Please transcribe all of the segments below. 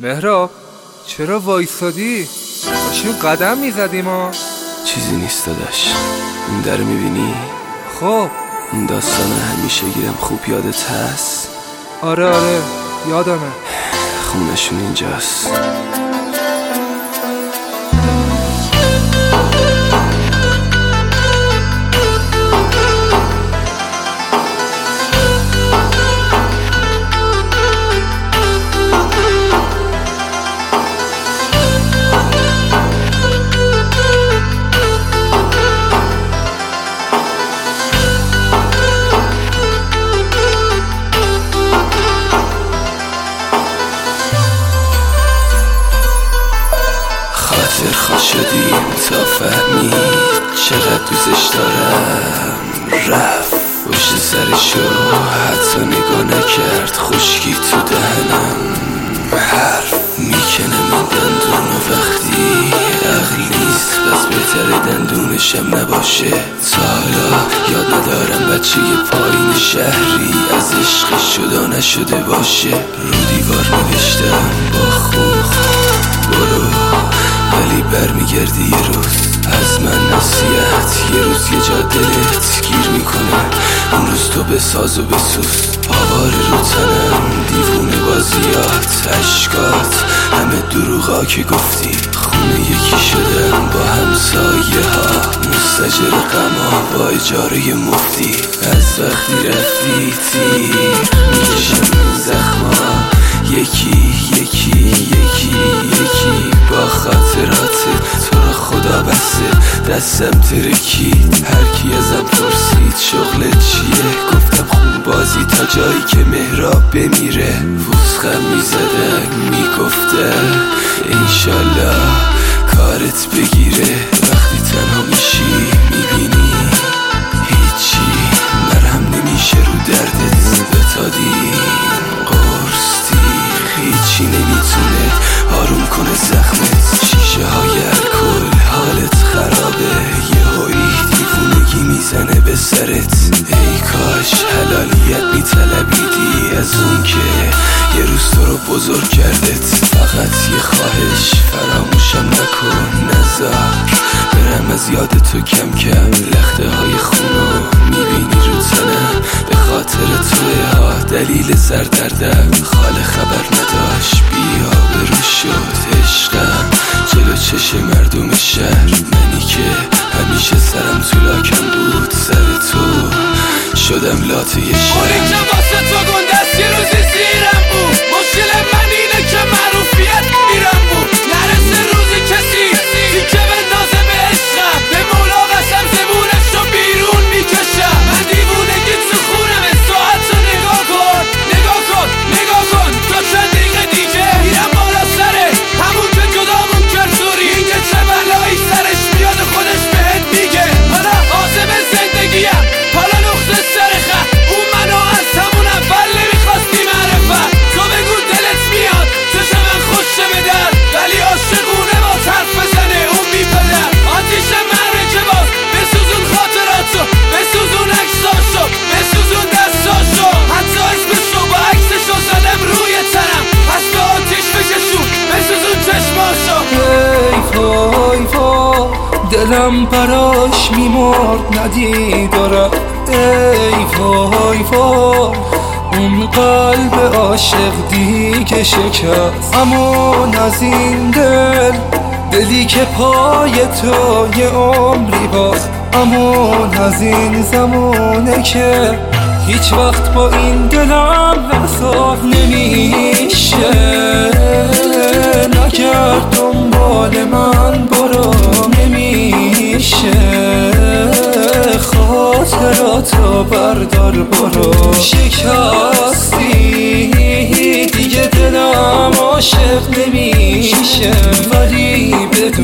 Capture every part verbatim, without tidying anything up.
مهراب چرا وایسادی؟ داشتیم قدم میزدیم ها. چیزی نیست داداش، این در میبینی؟ خب اون داستان همیشه گیرم خوب یادت هست؟ آره آره یادمه. خونشون اینجاست. خاطر شدیم تا فهمید چقدر دوزش دارم. رفت پشت سرشو حتی نگاه نکرد، خشکی تو دهنم حرف میکنه من دندون و وقتی عقل نیست پس بهتره دندونشم نباشه. تا حالا یاد ندارم بچه یه پایین شهری از عشقش جدا نشده باشه. رو دیوار نوشتم با خون برو، ولی برمیگردی یه روز از من نصیحت. یه روز یه جا دلت گیر میکنه، اون روز تو بساز و بسوز. آوار رو تنم دیوونه بازیات عشقات همه دروغا که گفتی. خونه یکی شدم با همسایه ها، مستجر غما با اجاره مفتی. از وقتی رفتی تیر میکشم این زخما یکی یکی یکی یکی. با خاطرات تو رو خدا بسته دستم ترکید. هرکی ازم پرسید شغلت چیه، گفتم خون بازی تا جایی که مهراب بمیره. فوسخم میزدن میگفتن انشالله کارت بگیره. وقتی تنها میشی میبینی هیچی مرهم نمیشه رو دردت. بتادی قرصی هیچی نمیتونه آروم کنه زخمت. شیشه های الکل حالت خرابه، یه هایی دیوونگی میزنه به سرت. ای کاش حلالیت میطلبیدی از اون که یه روز تو رو بزرگ کردت. فقط یه خواهش فراموشم نکن، نذار برم از یاد تو کم کم. لخته های خونو میبینی رو تنم به خاطر توه ها، دلیل سردردم خاله خبر نداشت. بیا برو شد عشقم جلو چش مردم شهر. منی که همیشه سرم تو لاکم بود، سر تو شدم لاته شهر. اونی که واسه تو گندست یه روزی زیرم بود. مشکل من اینه که معروفیت میرم بود. نرسه روزی کسی تیکه بندازه به عشقم. به مولا قسم زبونش رو بیرون میکشم. من دیوونگی تو خونم، ساعت رو نگاه کن نگاه کن نگاه کن. تا چند دقیقه دیگه میرم بالا سره همون که جدامون کرد زوری. اینکه چه بلایی سرش میاد خودش بهت میگه. حالا عازم زندگیم حالا نقطه سر خط. اون منو از همون اول نمیخواستی معرفت. تو بگو دلت میاد چشم من خوشه به در، ولی عاشقونه با طرف بزنه اون بی پدر. آتیش مرکه باز بسوزون خاطراتو، بسوزون عکساشو، بسوزون دستاشو. حتی اسمشو با عکسشو زدم روی تنم، پس به آتیش بکشون بسوزون چشماشو. ای وای وای دلم براش میمرد ندیدارم. ای وای وای اون قلب عاشق دیگه شکست. امون از این دل دلی که پای تو یه عمری باز. امون از این زمانه که هیچ وقت با این دلم حساب نمیشه. نگرد دنبال من برو نمیشه. خاطراتو بردار برو. شکستی دیگه دلم عاشق نمیشه، ولی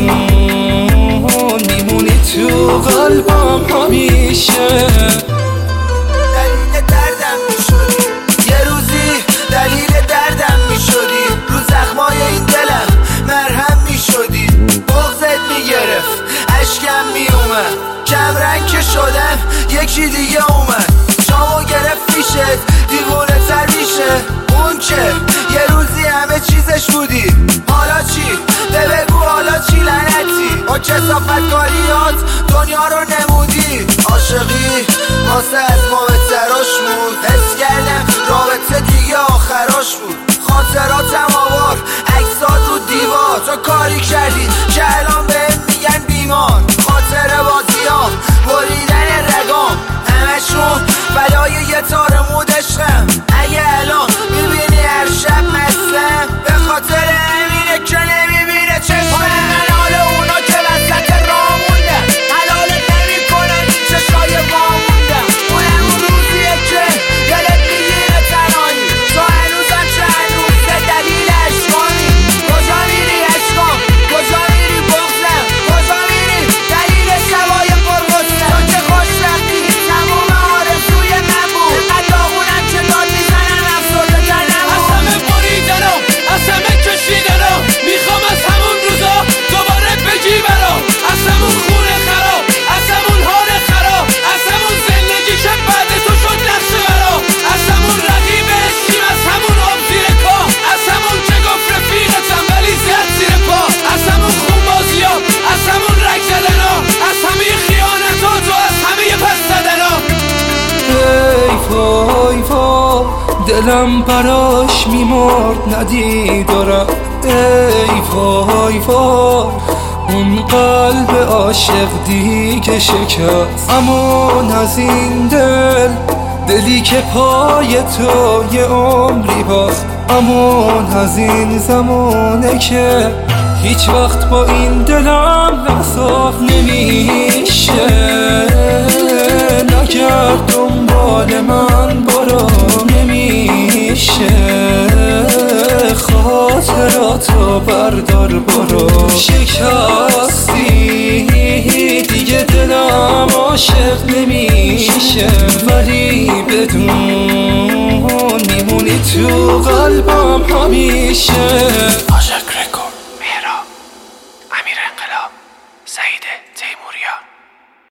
بدون میمونی تو قلبم همیشه. دلیل دردم میشدی یه روزی، دلیل دردم میشدی. رو زخمای این دلم مرهم میشدی. بغضت میگرفت اشکم میومد، کم رنگ که شدم یکی دیگه اومد. شامو گرفت پیشت دیوونه تر میشه. اون که یه روزی همه چیزش بودی. حالا چی؟ ده بگو حالا چی لعنتی؟ با کثافت کاریات دنیا رو نمودی. عاشقی واسه از ما بهتراش بود، حس کردم رابطه دیگه آخراش بود. خاطراتم آوار عکسات رو دیوار، تو کاری کردی که الان بهم میگن بیمار. خاطر بازیام بریدن رگام همشون بلای یه تار مود عشقم. اگه الان میبینی هر شب مستم به خاطر همینه که نمیبینه چشمم. من حال اونا که وسط راه موندم حلالت نمی کنن چشای ما موندم. اونم اون روزیه که دلت میگیره تنهایی، تو هنوزم چه هنوزه دلیل عشقانی. کجا میری عشقام؟ کجا میری بغزم؟ کجا میری دلیل شبای پرغصم؟ تو که خوش رفتی تموم آرزوی من بود، قداغونم که داد میزنم افسرده تنم. از همه بریدنم، از همه کشیدنم، میخوام از همون روزا دوباره بگی برام. از همون خونه خراب، از همون حال خراب، از همون زندگی که بعد تو شد نقشه برام. از همون رقیب عشقیم، از همون آب زیر کاه، از همون که گفت رفیقتم ولی زد زیر پا. از همون خون بازی ها، از همون رگ زدن ها، از همه خیانتات و از همه پس زدن ها. ای وای وای دلم براش میمرد ندید و رفت. ای وای وای اون قلب عاشق دیگه شکست. امون از این دل، دلی که پای تو یه عمری باخت. امون از این زمانه که هیچ وقت با این دلم وصاف نمیشه. نگرد دنبال من برو نمیشه، خاطراتو بردار برو. شکستی دیگه دلم عاشق نمیشه، ولی بدون میمونی تو قلبم همیشه.